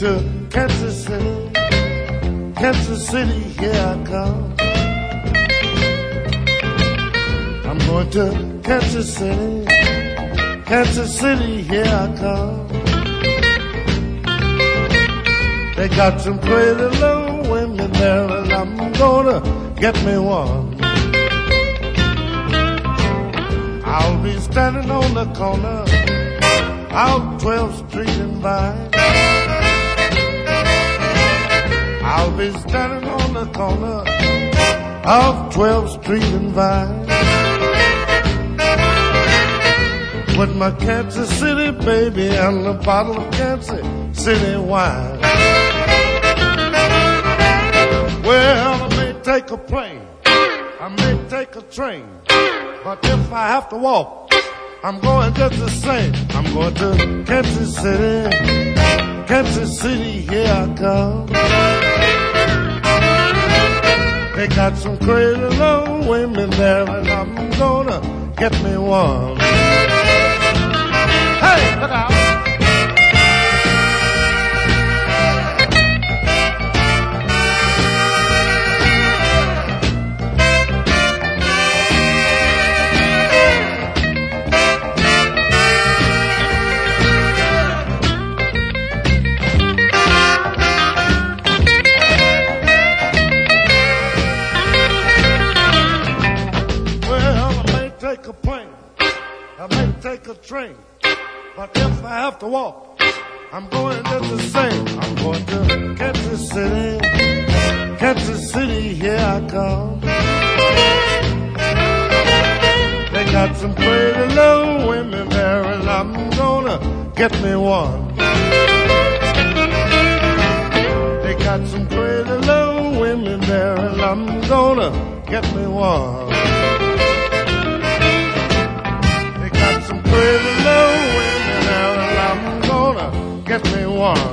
to Kansas City. Kansas City, here I come. I'm going to Kansas City. Kansas City, here I come. They got some crazy little women there, and I'm gonna get me one. I'll be standing on the corner out 12th Street and Vine. I'll be standing on the corner of 12th Street and Vine with my Kansas City baby and a bottle of Kansas City wine. Well, I may take a plane, I may take a train, but if I have to walk, I'm going just the same. I'm going to Kansas City. Kansas City, here I come. They got some crazy little women there, and I'm gonna get me one. Hey, look out! Take a plane, I may take a train, but if I have to walk, I'm going just the same. I'm going to Kansas City. Kansas City, here I come. They got some pretty little women there, and I'm gonna get me one. They got some pretty little women there, and I'm gonna get me one. Pretty little women, and I'm gonna get me one.